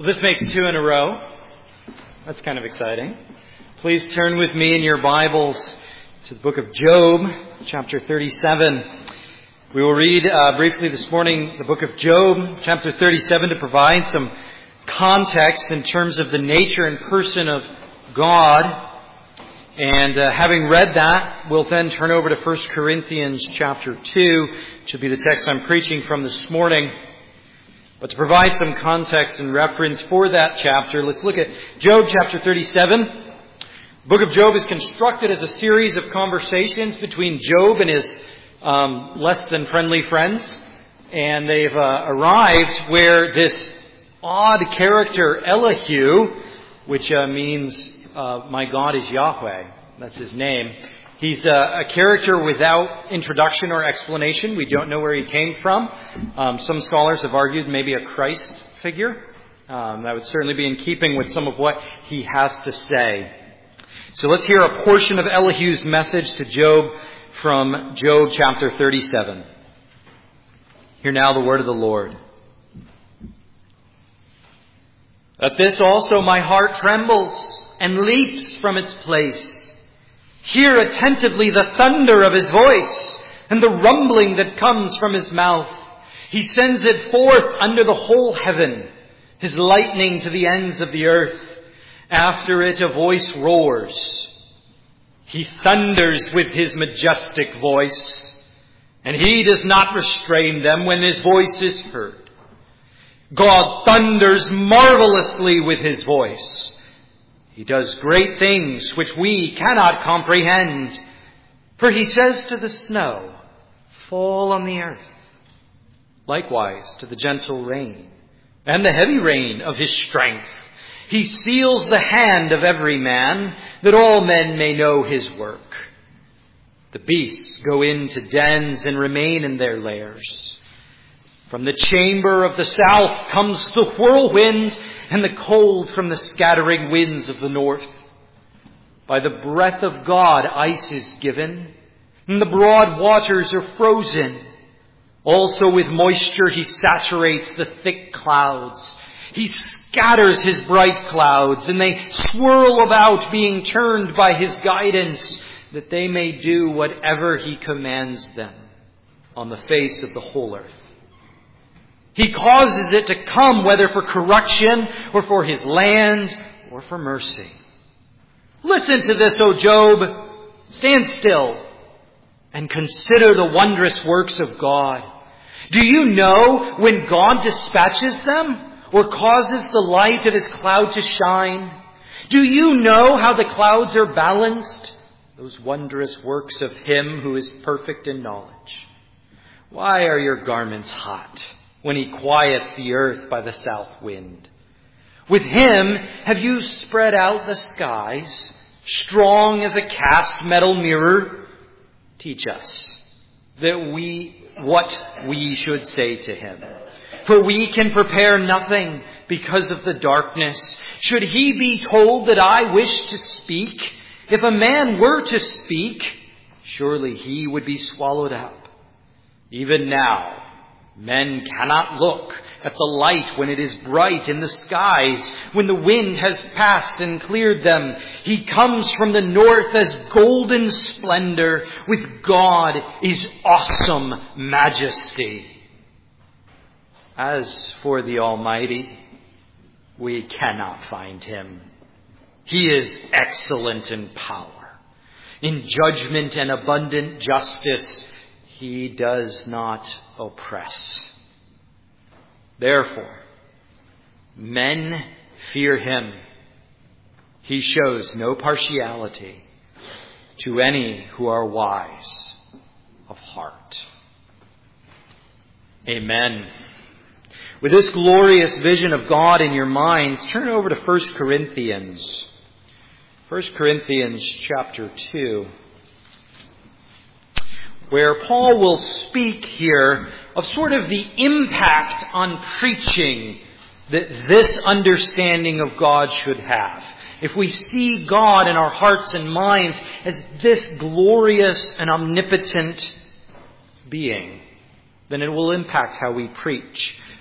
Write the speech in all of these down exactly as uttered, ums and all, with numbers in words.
Well, this makes two in a row. That's kind of exciting. Please turn with me in your Bibles to the book of Job, chapter thirty-seven. We will read uh, briefly this morning the book of Job, chapter thirty-seven, to provide some context in terms of the nature and person of God. And uh, having read that, we'll then turn over to First Corinthians chapter two, which will be the text I'm preaching from this morning. But to provide some context and reference for that chapter, let's look at Job chapter thirty-seven. The book of Job is constructed as a series of conversations between Job and his um, less than friendly friends. And they've uh, arrived where this odd character, Elihu, which uh, means uh, my God is Yahweh, that's his name. He's a, a character without introduction or explanation. We don't know where he came from. Um, some scholars have argued maybe a Christ figure. Um, that would certainly be in keeping with some of what he has to say. So let's hear a portion of Elihu's message to Job from Job chapter thirty-seven. Hear now the word of the Lord. At this also my heart trembles and leaps from its place. Hear attentively the thunder of his voice and the rumbling that comes from his mouth. He sends it forth under the whole heaven, his lightning to the ends of the earth. After it a voice roars. He thunders with his majestic voice, and he does not restrain them when his voice is heard. God thunders marvelously with his voice. He does great things which we cannot comprehend. For he says to the snow, fall on the earth. Likewise to the gentle rain and the heavy rain of his strength. He seals the hand of every man, that all men may know his work. The beasts go into dens and remain in their lairs. From the chamber of the south comes the whirlwind, and the cold from the scattering winds of the north. By the breath of God ice is given, and the broad waters are frozen. Also with moisture he saturates the thick clouds. He scatters his bright clouds, and they swirl about, being turned by his guidance, that they may do whatever he commands them on the face of the whole earth. He causes it to come, whether for correction or for his land or for mercy. Listen to this, O Job. Stand still and consider the wondrous works of God. Do you know when God dispatches them or causes the light of his cloud to shine? Do you know how the clouds are balanced? Those wondrous works of him who is perfect in knowledge. Why are your garments hot when he quiets the earth by the south wind? With him have you spread out the skies, strong as a cast metal mirror? Teach us that we what we should say to him. For we can prepare nothing because of the darkness. Should he be told that I wish to speak? If a man were to speak, surely he would be swallowed up. Even now, men cannot look at the light when it is bright in the skies, when the wind has passed and cleared them. He comes from the north as golden splendor. With God is awesome majesty. As for the Almighty, we cannot find him. He is excellent in power. In judgment and abundant justice, he does not oppress. Therefore, men fear him. He shows no partiality to any who are wise of heart. Amen. With this glorious vision of God in your minds, turn over to First Corinthians. First Corinthians chapter two. Where Paul will speak here of sort of the impact on preaching that this understanding of God should have. If we see God in our hearts and minds as this glorious and omnipotent being, then it will impact how we preach.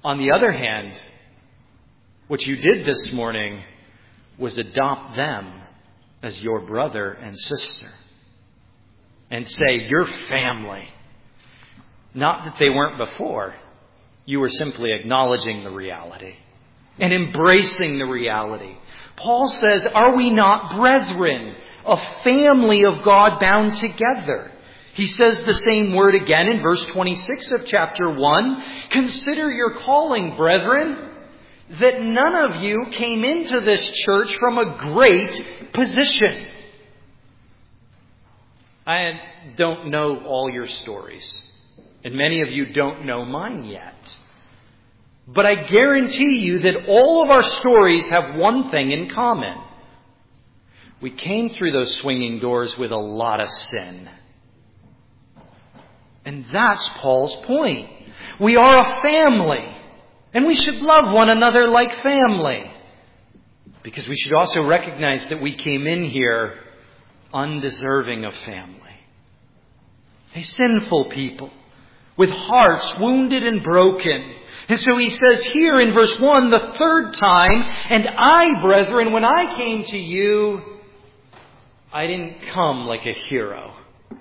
On the other hand, what you did this morning was adopt them as your brother and sister and say, you're family. Not that they weren't before. You were simply acknowledging the reality and embracing the reality. Paul says, are we not brethren, a family of God bound together? He says the same word again in verse twenty-six of chapter one. Consider your calling, brethren, that none of you came into this church from a great position. I don't know all your stories, and many of you don't know mine yet. But I guarantee you that all of our stories have one thing in common. We came through those swinging doors with a lot of sin. And that's Paul's point. We are a family, and we should love one another like family. Because we should also recognize that we came in here undeserving of family. A sinful people with hearts wounded and broken. And so he says here in verse one, the third time, and I, brethren, when I came to you, I didn't come like a hero.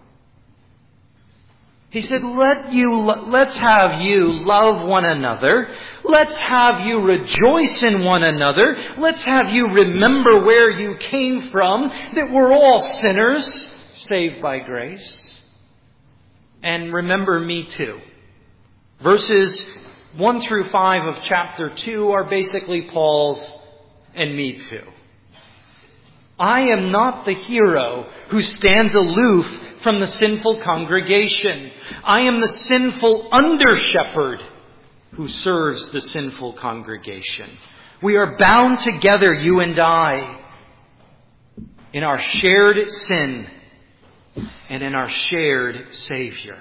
He said, let you, let's have you love one another. Let's have you rejoice in one another. Let's have you remember where you came from, that we're all sinners, saved by grace. And remember me too. Verses one through five of chapter two are basically Paul's and me too. I am not the hero who stands aloof from the sinful congregation. I am the sinful under-shepherd who serves the sinful congregation. We are bound together, you and I, in our shared sin and in our shared Savior.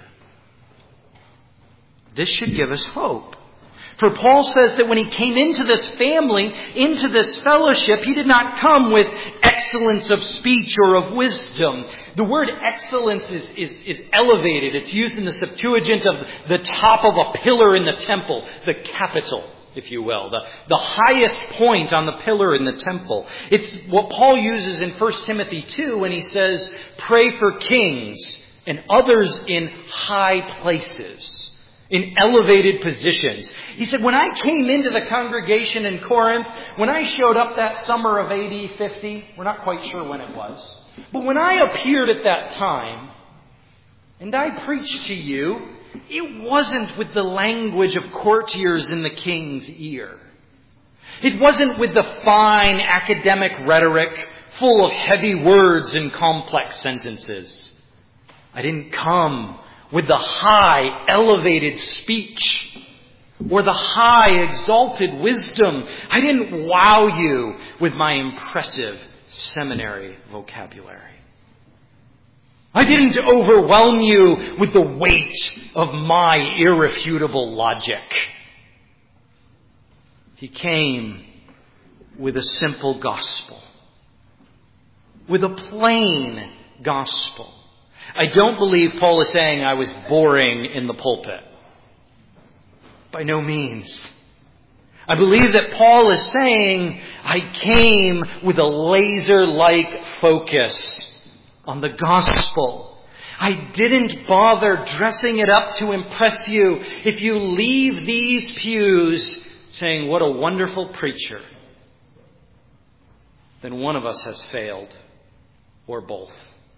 This should give us hope. For Paul says that when he came into this family, into this fellowship, he did not come with excellence of speech or of wisdom. The word excellence is, is, is elevated. It's used in the Septuagint of the top of a pillar in the temple, the capital, if you will, the, the highest point on the pillar in the temple. It's what Paul uses in First Timothy two when he says, pray for kings and others in high places. In elevated positions. He said, when I came into the congregation in Corinth, when I showed up that summer of A D fifty, we're not quite sure when it was, but when I appeared at that time, and I preached to you, it wasn't with the language of courtiers in the king's ear. It wasn't with the fine academic rhetoric full of heavy words and complex sentences. I didn't come with the high, elevated speech or the high, exalted wisdom. I didn't wow you with my impressive seminary vocabulary. I didn't overwhelm you with the weight of my irrefutable logic. He came with a simple gospel, with a plain gospel. I don't believe Paul is saying I was boring in the pulpit. By no means. I believe that Paul is saying I came with a laser-like focus on the gospel. I didn't bother dressing it up to impress you. If you leave these pews saying, what a wonderful preacher, then one of us has failed, or both.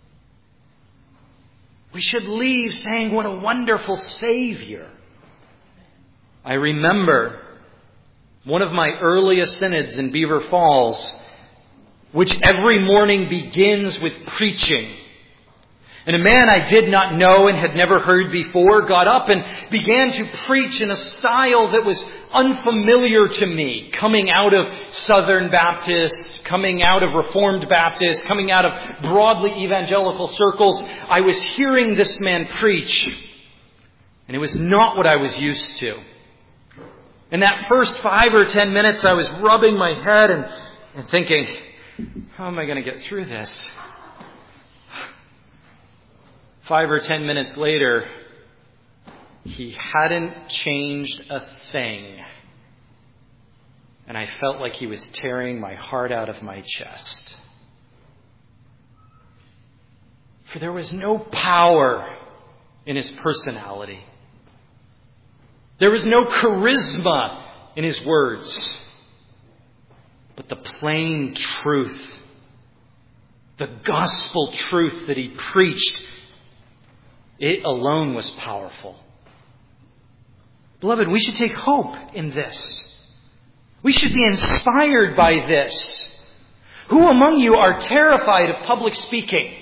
We should leave saying, what a wonderful Savior. I remember one of my earliest synods in Beaver Falls, which every morning begins with preaching. And a man I did not know and had never heard before got up and began to preach in a style that was unfamiliar to me, coming out of Southern Baptist, coming out of Reformed Baptist, coming out of broadly evangelical circles. I was hearing this man preach, and it was not what I was used to. In that first five or ten minutes, I was rubbing my head and, and thinking, how am I going to get through this? Five or ten minutes later, he hadn't changed a thing. and I felt like he was tearing my heart out of my chest. For there was no power in his personality. There was no charisma in his words. But the plain truth, the gospel truth that he preached, it alone was powerful. Beloved, we should take hope in this. We should be inspired by this. Who among you are terrified of public speaking?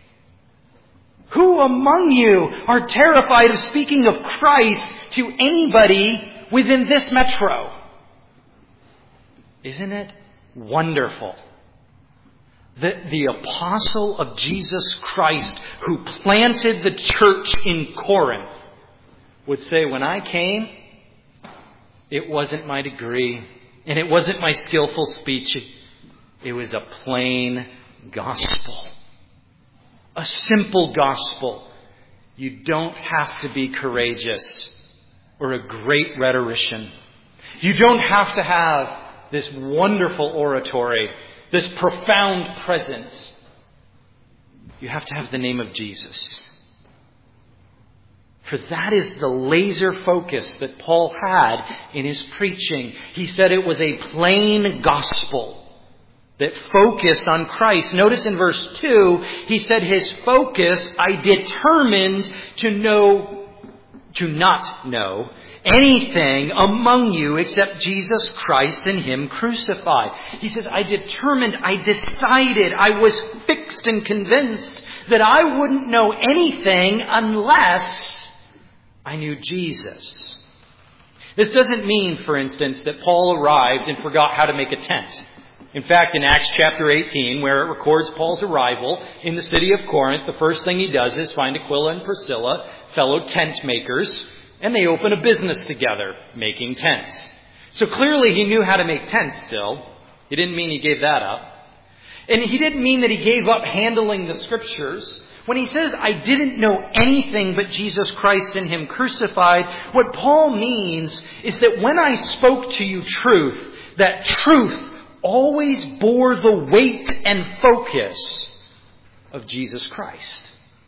Who among you are terrified of speaking of Christ to anybody within this metro? Isn't it wonderful that the apostle of Jesus Christ who planted the church in Corinth would say, when I came, it wasn't my degree and it wasn't my skillful speech. It was a plain gospel. A simple gospel. You don't have to be courageous or a great rhetorician. You don't have to have this wonderful oratory, this profound presence. You have to have the name of Jesus. For that is the laser focus that Paul had in his preaching. He said it was a plain gospel that focused on Christ. Notice in verse two, he said his focus, I determined to know, to not know anything among you except Jesus Christ and Him crucified. He says, I determined, I decided, I was fixed and convinced that I wouldn't know anything unless I knew Jesus. This doesn't mean, for instance, that Paul arrived and forgot how to make a tent. In fact, in Acts chapter eighteen, where it records Paul's arrival in the city of Corinth, the first thing he does is find Aquila and Priscilla, fellow tent makers, and they open a business together, making tents. So clearly he knew how to make tents still. He didn't mean he gave that up. And he didn't mean that he gave up handling the Scriptures. When he says, I didn't know anything but Jesus Christ and Him crucified, what Paul means is that when I spoke to you truth, that truth always bore the weight and focus of Jesus Christ.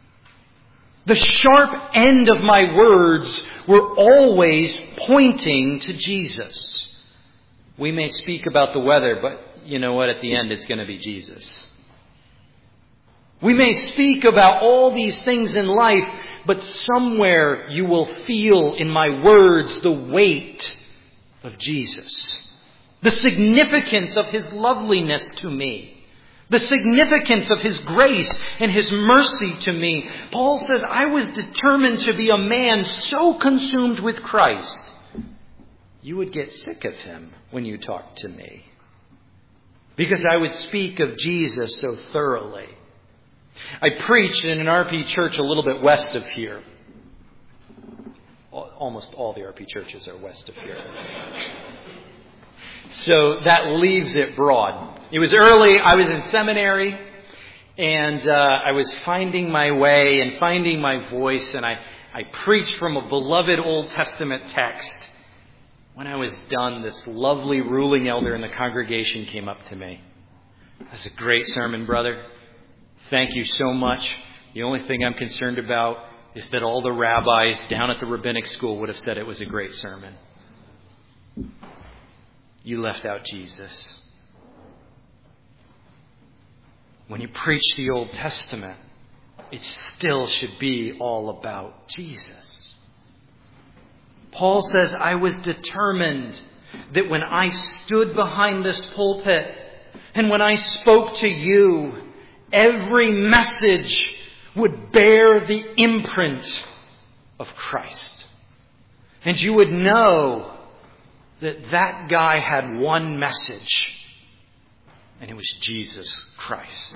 The sharp end of my words were always pointing to Jesus. We may speak about the weather, but you know what? At the end, it's going to be Jesus. We may speak about all these things in life, but somewhere you will feel in my words the weight of Jesus. The significance of His loveliness to me. The significance of His grace and His mercy to me. Paul says, I was determined to be a man so consumed with Christ, you would get sick of Him when you talked to me. Because I would speak of Jesus so thoroughly. I preached in an R P church a little bit west of here. Almost all the R P churches are west of here. So that leaves it broad. It was early. I was in seminary. And uh, I was finding my way and finding my voice. And I, I preached from a beloved Old Testament text. When I was done, this lovely ruling elder in the congregation came up to me. That's a great sermon, brother. Thank you so much. The only thing I'm concerned about is that all the rabbis down at the rabbinic school would have said it was a great sermon. You left out Jesus. When you preach the Old Testament, it still should be all about Jesus. Paul says, I was determined that when I stood behind this pulpit and when I spoke to you, every message would bear the imprint of Christ. And you would know that that guy had one message, and it was Jesus Christ.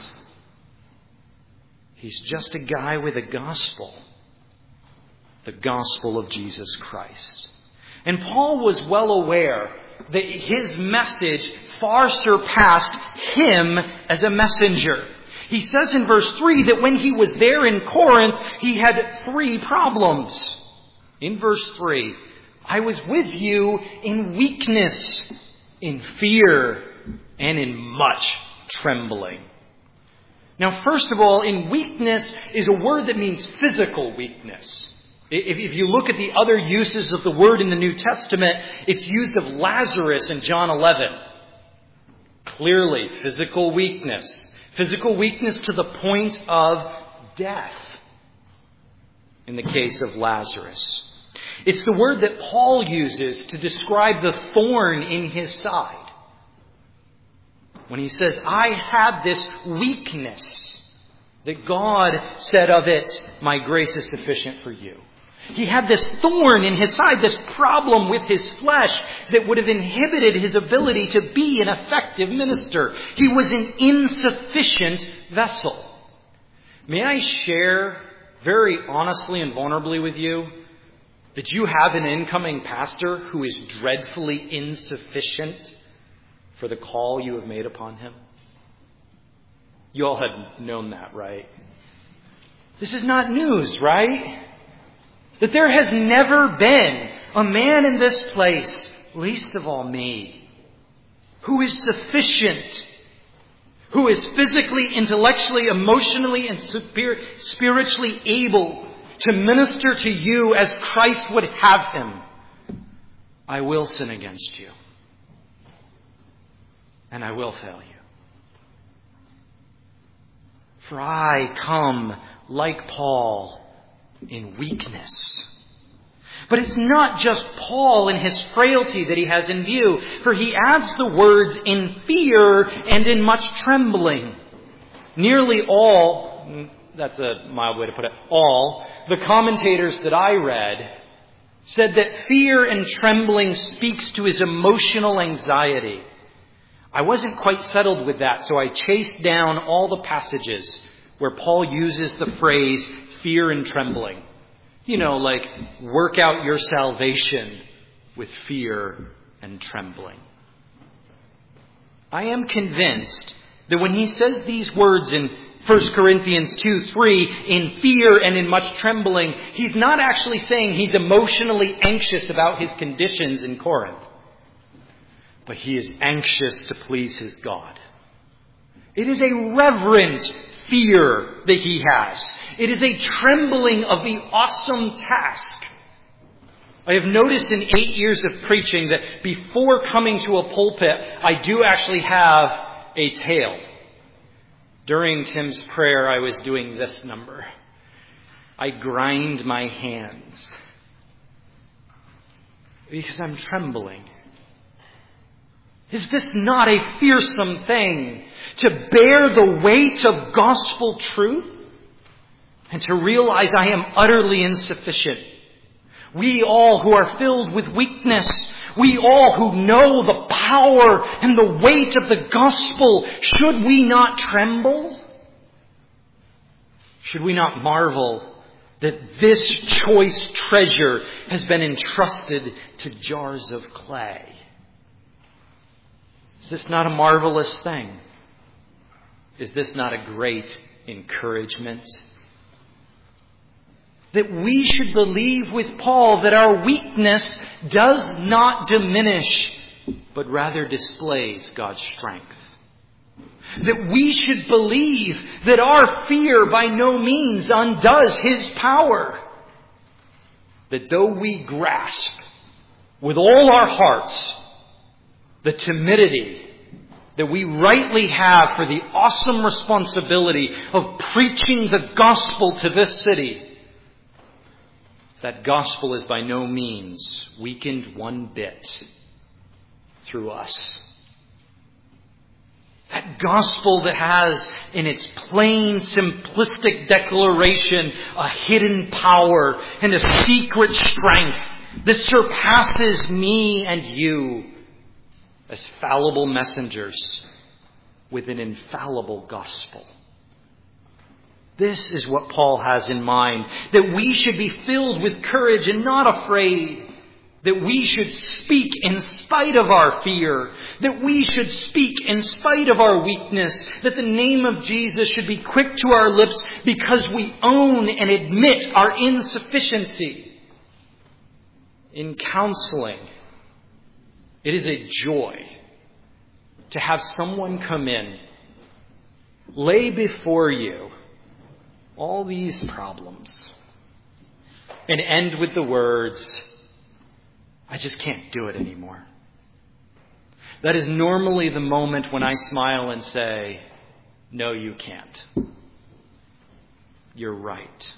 He's just a guy with a gospel. The gospel of Jesus Christ. And Paul was well aware that his message far surpassed him as a messenger. He says in verse three that when he was there in Corinth, he had three problems. In verse three, I was with you in weakness in fear and in much trembling. Now, first of all, in weakness is a word that means physical weakness. If, if you look at the other uses of the word in the New Testament, it's used of Lazarus in John eleven. Clearly, physical weakness. Physical weakness to the point of death in the case of Lazarus. It's the word that Paul uses to describe the thorn in his side. When he says, I have this weakness, that God said of it, my grace is sufficient for you. He had this thorn in his side, this problem with his flesh that would have inhibited his ability to be an effective minister. He was an insufficient vessel. May I share very honestly and vulnerably with you that you have an incoming pastor who is dreadfully insufficient for the call you have made upon him? You all have known that, right? This is not news, right? That there has never been a man in this place, least of all me, who is sufficient, who is physically, intellectually, emotionally, and spiritually able to minister to you as Christ would have him. I will sin against you. And I will fail you. For I come, like Paul, in weakness. But it's not just Paul and his frailty that he has in view, for he adds the words in fear and in much trembling. Nearly all, that's a mild way to put it, all the commentators that I read said that fear and trembling speaks to his emotional anxiety. I wasn't quite settled with that, so I chased down all the passages where Paul uses the phrase fear and trembling. You know, like work out your salvation with fear and trembling. I am convinced that when he says these words in First Corinthians two three, in fear and in much trembling, he's not actually saying he's emotionally anxious about his conditions in Corinth. But he is anxious to please his God. It is a reverent fear that he has. It is a trembling of the awesome task. I have noticed in eight years of preaching that before coming to a pulpit, I do actually have a tail. During Tim's prayer, I was doing this number. I grind my hands because I'm trembling. Is this not a fearsome thing to bear the weight of gospel truth and to realize I am utterly insufficient? We all who are filled with weakness, we all who know the power and the weight of the gospel, should we not tremble? Should we not marvel that this choice treasure has been entrusted to jars of clay? Is this not a marvelous thing? Is this not a great encouragement? That we should believe with Paul that our weakness does not diminish, but rather displays God's strength. That we should believe that our fear by no means undoes His power. That though we grasp with all our hearts the timidity that we rightly have for the awesome responsibility of preaching the gospel to this city, that gospel is by no means weakened one bit through us. That gospel that has in its plain, simplistic declaration a hidden power and a secret strength that surpasses me and you as fallible messengers with an infallible gospel. This is what Paul has in mind, that we should be filled with courage and not afraid, that we should speak in spite of our fear, that we should speak in spite of our weakness, that the name of Jesus should be quick to our lips because we own and admit our insufficiency. In counseling, it is a joy to have someone come in, lay before you all these problems, and end with the words, I just can't do it anymore. That is normally the moment when I smile and say, no, you can't. You're right.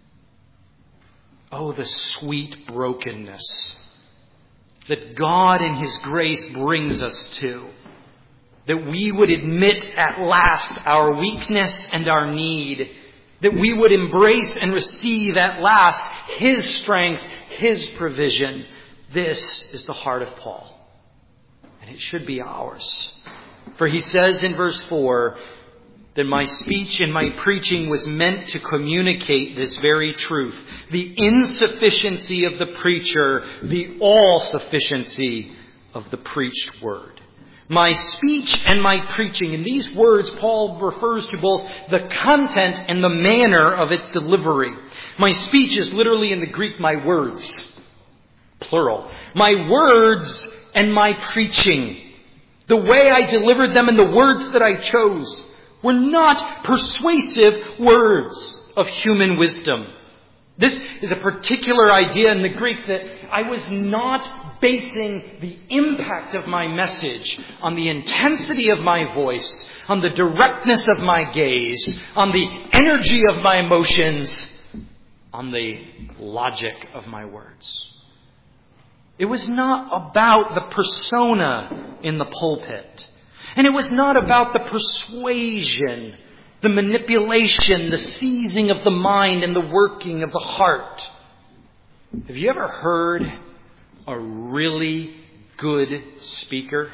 Oh, the sweet brokenness that God in His grace brings us to. That we would admit at last our weakness and our need. That we would embrace and receive at last His strength, His provision. This is the heart of Paul. And it should be ours. For he says in verse four that my speech and my preaching was meant to communicate this very truth. The insufficiency of the preacher, the all-sufficiency of the preached word. My speech and my preaching. In these words, Paul refers to both the content and the manner of its delivery. My speech is literally in the Greek, my words. Plural. My words and my preaching. The way I delivered them and the words that I chose were not persuasive words of human wisdom. This is a particular idea in the Greek that I was not basing the impact of my message on the intensity of my voice, on the directness of my gaze, on the energy of my emotions, on the logic of my words. It was not about the persona in the pulpit. And it was not about the persuasion, the manipulation, the seizing of the mind and the working of the heart. Have you ever heard a really good speaker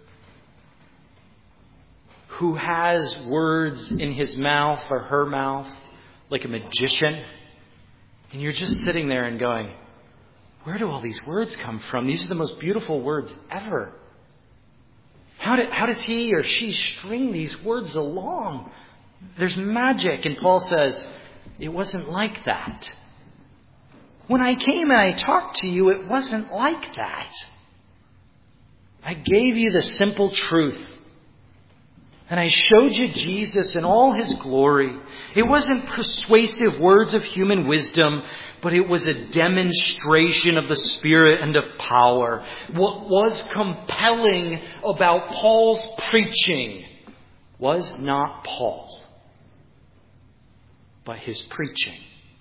who has words in his mouth or her mouth like a magician? And you're just sitting there and going, where do all these words come from? These are the most beautiful words ever. How, did, how does he or she string these words along? There's magic. And Paul says, it wasn't like that. When I came and I talked to you, it wasn't like that. I gave you the simple truth. And I showed you Jesus in all His glory. It wasn't persuasive words of human wisdom, but it was a demonstration of the Spirit and of power. What was compelling about Paul's preaching was not Paul, but his preaching.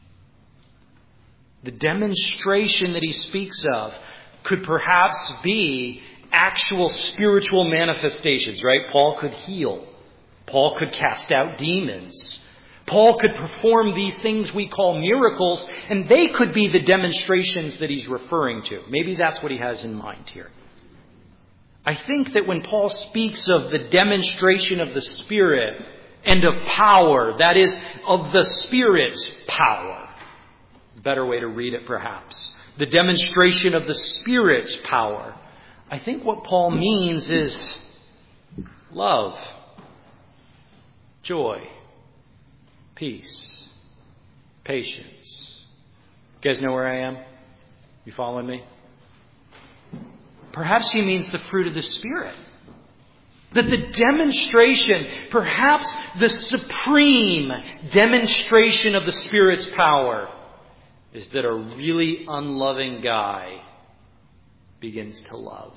The demonstration that he speaks of could perhaps be actual spiritual manifestations, right? Paul could heal. Paul could cast out demons. Paul could perform these things we call miracles, and they could be the demonstrations that he's referring to. Maybe that's what he has in mind here. I think that when Paul speaks of the demonstration of the Spirit and of power, that is, of the Spirit's power, better way to read it perhaps, the demonstration of the Spirit's power, I think what Paul means is love, joy, peace, patience. You guys know where I am? You following me? Perhaps he means the fruit of the Spirit. That the demonstration, perhaps the supreme demonstration of the Spirit's power, is that a really unloving guy begins to love.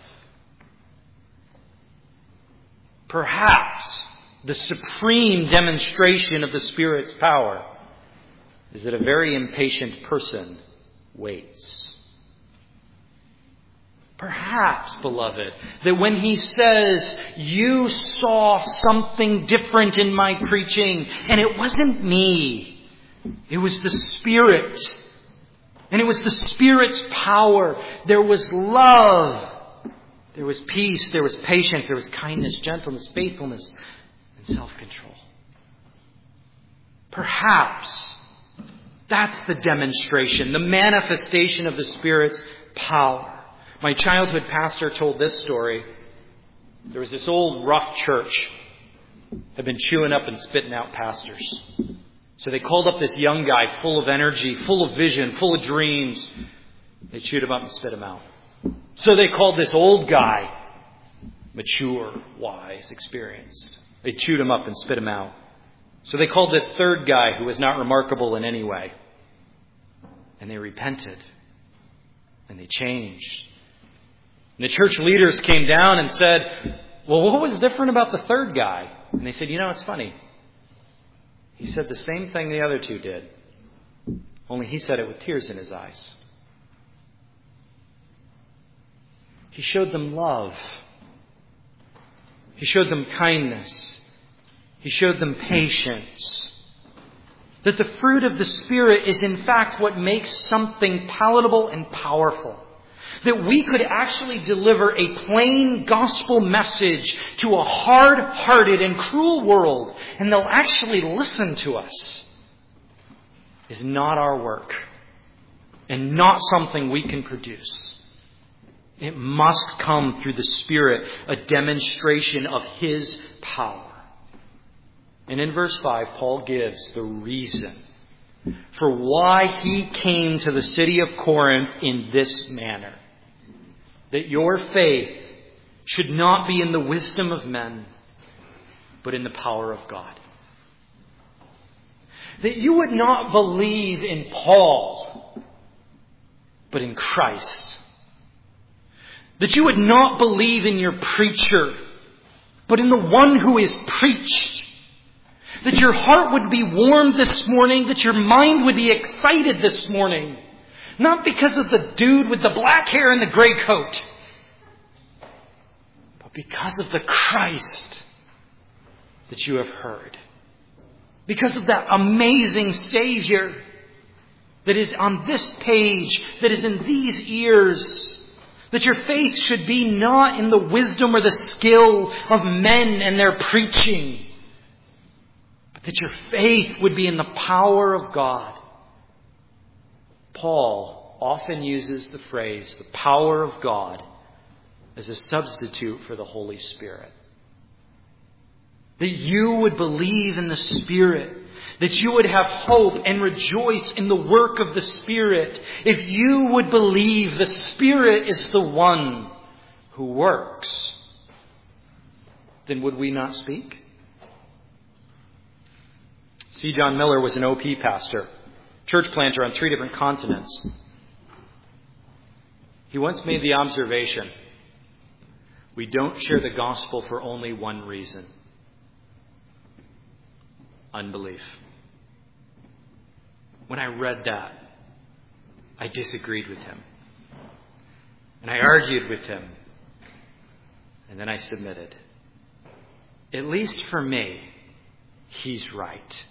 Perhaps the supreme demonstration of the Spirit's power is that a very impatient person waits. Perhaps, beloved, that when he says, you saw something different in my preaching, and it wasn't me, it was the Spirit. And it was the Spirit's power. There was love. There was peace. There was patience. There was kindness, gentleness, faithfulness, and self-control. Perhaps that's the demonstration, the manifestation of the Spirit's power. My childhood pastor told this story. There was this old rough church had been chewing up and spitting out pastors. So they called up this young guy full of energy, full of vision, full of dreams. They chewed him up and spit him out. So they called this old guy mature, wise, experienced. They chewed him up and spit him out. So they called this third guy, who was not remarkable in any way. And they repented. And they changed. And the church leaders came down and said, well, what was different about the third guy? And they said, you know, it's funny. He said the same thing the other two did. Only he said it with tears in his eyes. He showed them love. He showed them kindness. He showed them patience. That the fruit of the Spirit is in fact what makes something palatable and powerful. That we could actually deliver a plain gospel message to a hard-hearted and cruel world, and they'll actually listen to us, is not our work and not something we can produce. It must come through the Spirit, a demonstration of His power. And in verse five, Paul gives the reason for why he came to the city of Corinth in this manner. That your faith should not be in the wisdom of men, but in the power of God. That you would not believe in Paul, but in Christ. That you would not believe in your preacher, but in the one who is preached. That your heart would be warmed this morning, that your mind would be excited this morning. Not because of the dude with the black hair and the gray coat, but because of the Christ that you have heard. Because of that amazing Savior that is on this page, that is in these ears. That your faith should be not in the wisdom or the skill of men and their preaching, but that your faith would be in the power of God. Paul often uses the phrase, the power of God, as a substitute for the Holy Spirit. That you would believe in the Spirit. That you would have hope and rejoice in the work of the Spirit. If you would believe the Spirit is the one who works, then would we not speak? C. John Miller was an O P pastor, church planter on three different continents. He once made the observation, we don't share the gospel for only one reason. Unbelief. When I read that, I disagreed with him. And I argued with him. And then I submitted. At least for me, he's right.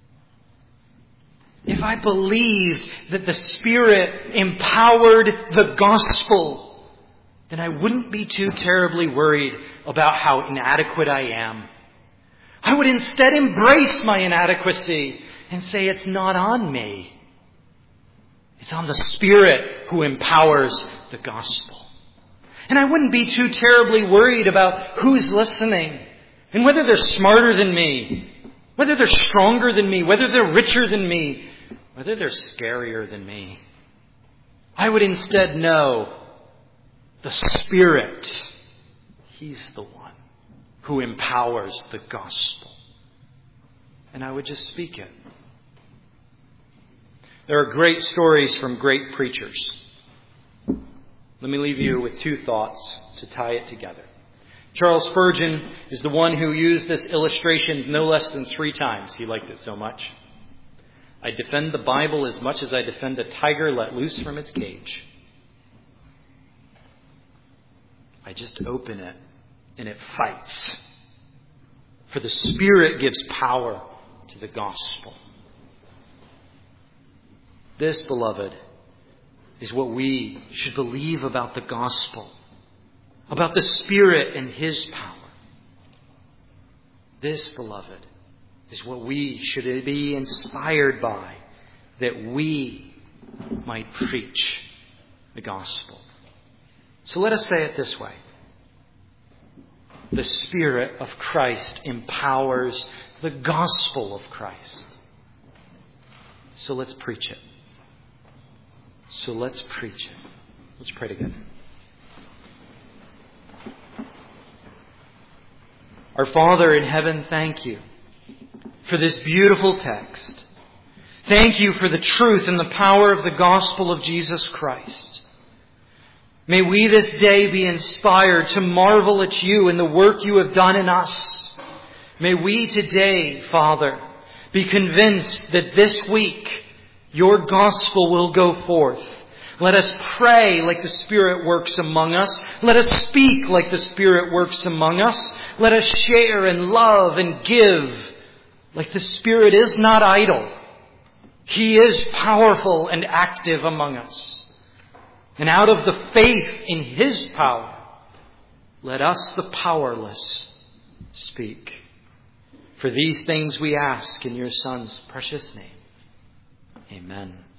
If I believed that the Spirit empowered the gospel, then I wouldn't be too terribly worried about how inadequate I am. I would instead embrace my inadequacy and say it's not on me. It's on the Spirit who empowers the gospel. And I wouldn't be too terribly worried about who's listening and whether they're smarter than me, whether they're stronger than me, whether they're richer than me, whether they're scarier than me. I would instead know the Spirit. He's the one who empowers the gospel. And I would just speak it. There are great stories from great preachers. Let me leave you with two thoughts to tie it together. Charles Spurgeon is the one who used this illustration no less than three times. He liked it so much. I defend the Bible as much as I defend a tiger let loose from its cage. I just open it and it fights. For the Spirit gives power to the gospel. This, beloved, is what we should believe about the gospel, about the Spirit and His power. This, beloved, is what we should be inspired by, that we might preach the gospel. So let us say it this way. The Spirit of Christ empowers the gospel of Christ. So let's preach it. So let's preach it. Let's pray together. Our Father in heaven, thank you for this beautiful text. Thank you for the truth and the power of the gospel of Jesus Christ. May we this day be inspired to marvel at you and the work you have done in us. May we today, Father, be convinced that this week your gospel will go forth. Let us pray like the Spirit works among us. Let us speak like the Spirit works among us. Let us share and love and give like the Spirit is not idle. He is powerful and active among us. And out of the faith in His power, let us, the powerless, speak. For these things we ask in your Son's precious name. Amen.